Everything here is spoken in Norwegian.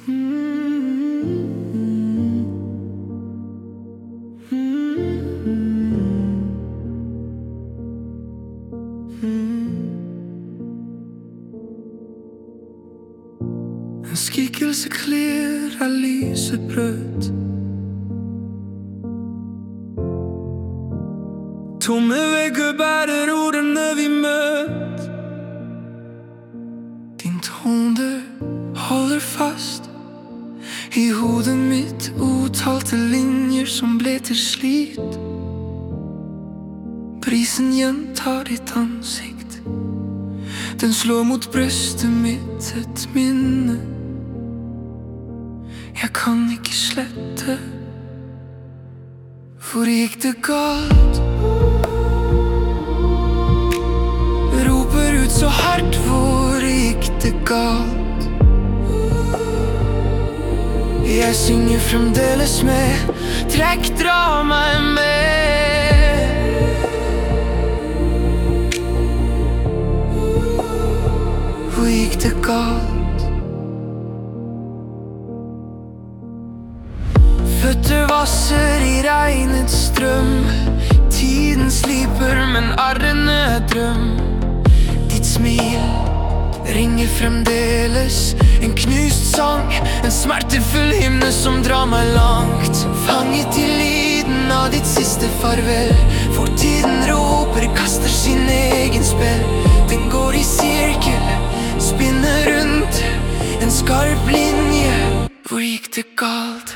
En skikkelse kler av lysebrød. Tomme vegger bærer ordene vi møt. Din tone holder fast i hodet mitt, uttalte linjer som ble til slit. Prisen gjentar ditt ansikt. Den slår mot brøstet mitt, et minne jeg kan ikke slette. Hvor gikk det galt? Roper ut så hardt, hvor gikk det galt? Jeg synger fremdeles med, trekk, dra meg med. Hvor gikk det galt? Føtter vasser i regnets strøm. Tiden sliper, men arrene er drøm. Ditt smil ringer fremdeles, en knust sang, en smertefull hymne som drar meg langt. Fanget i lyden av ditt siste farvel. Fortiden roper, kaster sin egen spill. Den går i sirkel, spinner rundt en skarp linje. Hvor gikk det galt?